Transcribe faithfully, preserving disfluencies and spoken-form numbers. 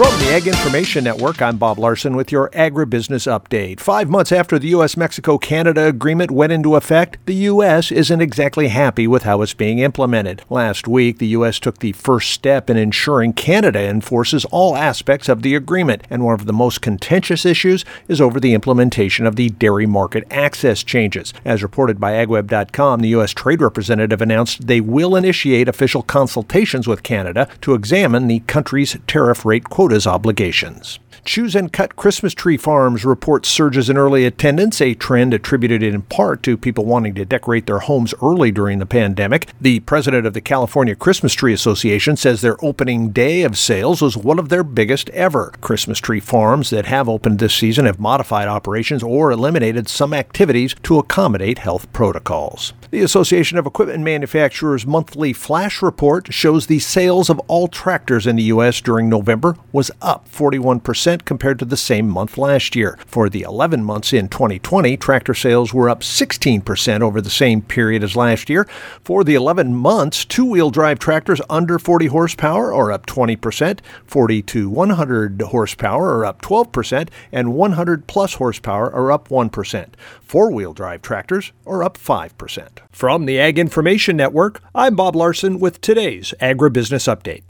From the Ag Information Network, I'm Bob Larson with your agribusiness update. Five months after the U S Mexico Canada agreement went into effect, the U S isn't exactly happy with how it's being implemented. Last week, the U S took the first step in ensuring Canada enforces all aspects of the agreement, and one of the most contentious issues is over the implementation of the dairy market access changes. As reported by ag web dot com, the U S Trade Representative announced they will initiate official consultations with Canada to examine the country's tariff rate quotas obligations. Choose and Cut Christmas Tree Farms reports surges in early attendance, a trend attributed in part to people wanting to decorate their homes early during the pandemic. The president of the California Christmas Tree Association says their opening day of sales was one of their biggest ever. Christmas tree farms that have opened this season have modified operations or eliminated some activities to accommodate health protocols. The Association of Equipment Manufacturers' monthly flash report shows the sales of all tractors in the U S during November was up forty-one percent compared to the same month last year. For the eleven months in twenty twenty, tractor sales were up sixteen percent over the same period as last year. For the eleven months, two-wheel drive tractors under forty horsepower are up twenty percent, forty to one hundred horsepower are up twelve percent, and one hundred plus horsepower are up one percent. Four-wheel drive tractors are up five percent. From the Ag Information Network, I'm Bob Larson with today's Agribusiness Update.